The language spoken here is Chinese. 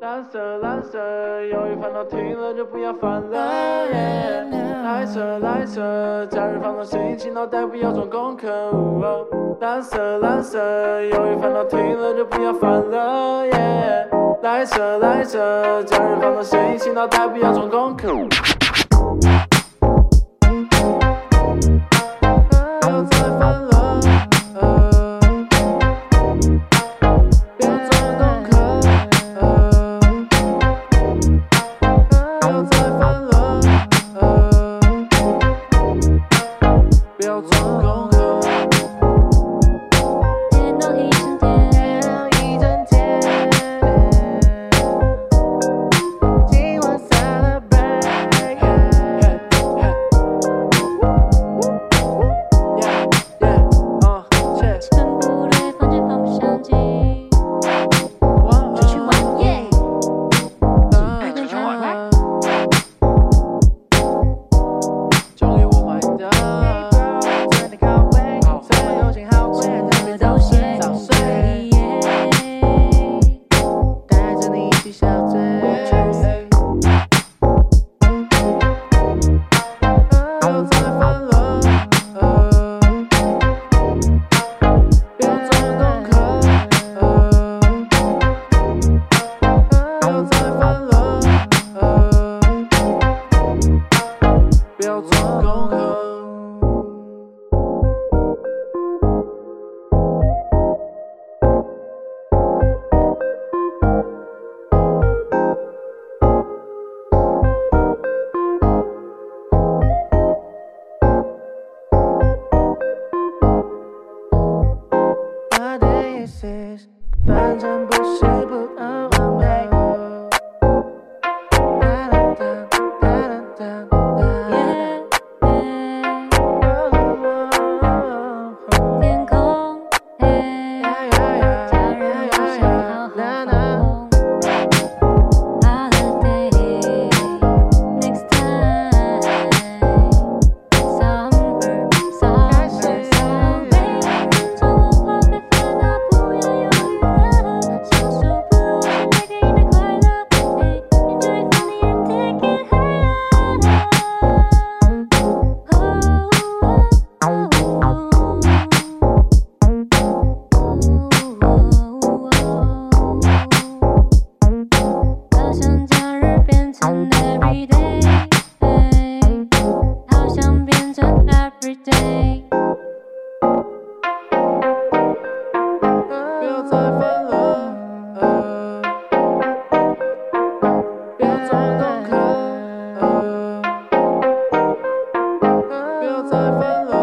蓝色蓝色，有一烦恼听了就不要烦了。蓝色蓝色，假日放松心情，脑袋不要装功课。蓝色蓝色，有一烦恼听了就不要烦了。蓝色蓝色，假日放松心情，脑袋不要装功课。不要做功课。 电脑一整天，今晚 celebrate。chân不对，房间放不上机，出去玩耶！ 出去玩呗，交给我买单。 我都嫌早睡，带着你一起小醉。 不要再烦了，不要做功课。不要再烦了，不要做功课。 反正不是不完美。天空黑，家人不想好好哄。Holiday next time. Summer, summer, summer. 趁我抛开烦恼，不要犹豫了，享受不如我每天的快乐。Enjoy funny and take it higher. Oh, 好想假日变成 everyday， 好想变成 everyday。 不要再烦了，不要做功课。不要再烦了。